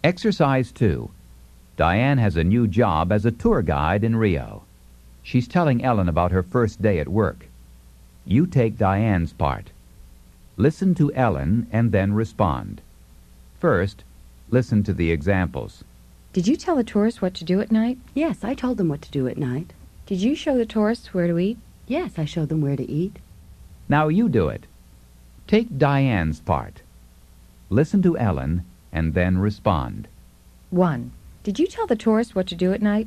Exercise 2. Diane has a new job as a tour guide in Rio. She's telling Ellen about her first day at work. You take Diane's part. Listen to Ellen and then respond. First, listen to the examples. Did you tell the tourists what to do at night? Yes, I told them what to do at night. Did you show the tourists where to eat? Yes, I showed them where to eat. Now you do it. Take Diane's part. Listen to Ellen and then respond. 1. Did you tell the tourists what to do at night?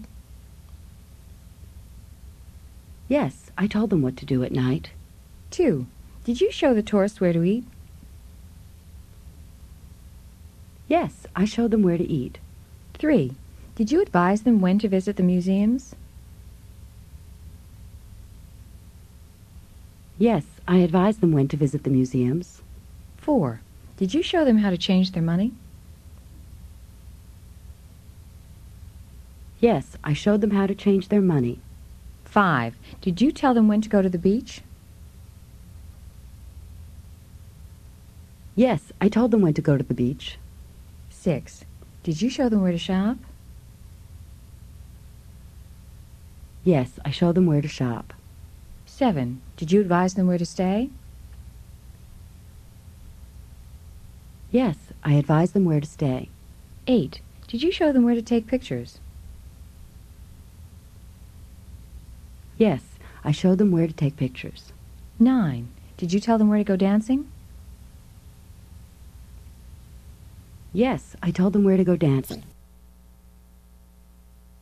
Yes, I told them what to do at night. 2. Did you show the tourists where to eat? Yes, I showed them where to eat. 3. Did you advise them when to visit the museums? Yes, I advised them when to visit the museums. 4. Did you show them how to change their money? Yes, I showed them how to change their money. 5. Did you tell them when to go to the beach? Yes, I told them when to go to the beach. 6. Did you show them where to shop? Yes, I showed them where to shop. 7. Did you advise them where to stay? Yes, I advised them where to stay. 8. Did you show them where to take pictures? Yes, I showed them where to take pictures. 9. Did you tell them where to go dancing? Yes, I told them where to go dancing.